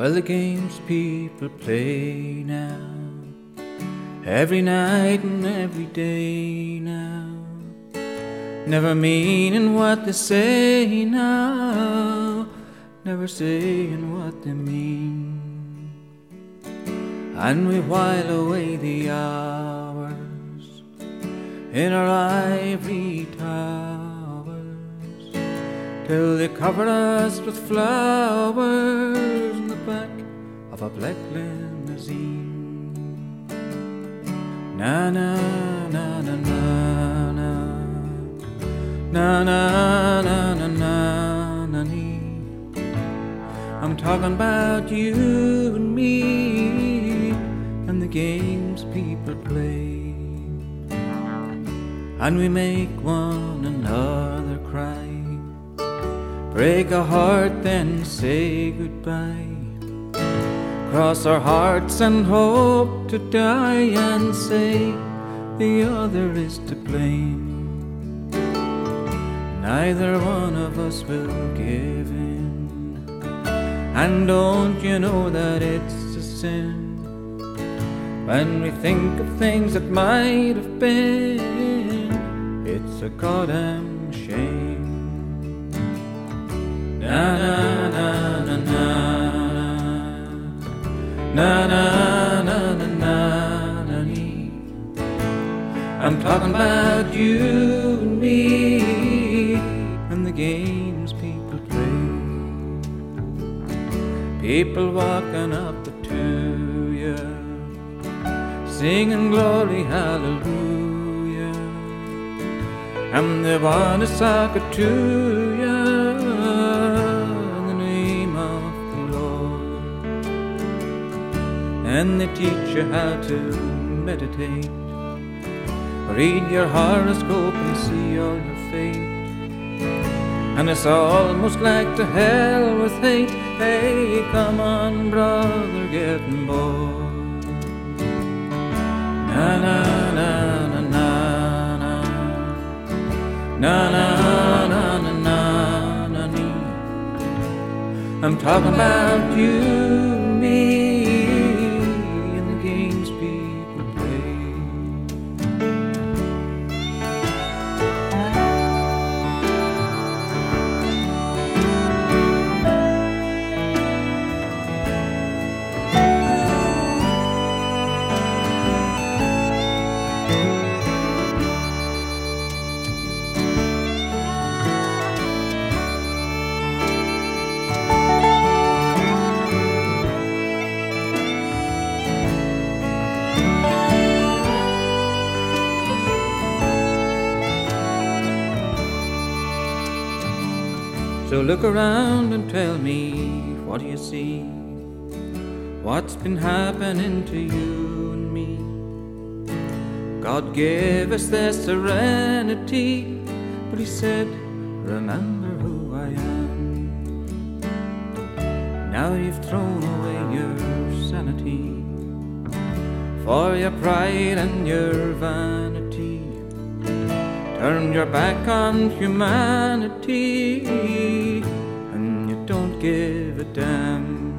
Well, the games people play now, every night and every day now, never meaning what they say now, never saying what they mean. And we while away the hours in our ivory towers, till they cover us with flowers in the back of a black limousine. Na na na na na na na na na na na na nee. I'm talking about you and me and the games people play, and we make one another cry, break a heart then say goodbye, cross our hearts and hope to die, and say the other is to blame. Neither one of us will give in, and don't you know that it's a sin when we think of things that might have been? It's a goddamn shame. Na na na na na na na na na na na nee. I'm talking about you and me and the games people play. People walking up to you, singing glory hallelujah, and they want to suck it to you in the name of the Lord. And they teach you how to meditate, read your horoscope and see all your fate, and it's almost like to hell with hate. Hey, come on, brother, getting bored. Na na na na na na na na na na na na nee. I'm talking about you and me and the games people play. So look around and tell me, what do you see? What's been happening to you and me? God gave us their serenity, but He said, remember who I am. Now you've thrown away your sanity for your pride and your vanity, turned your back on humanity, and you don't give a damn.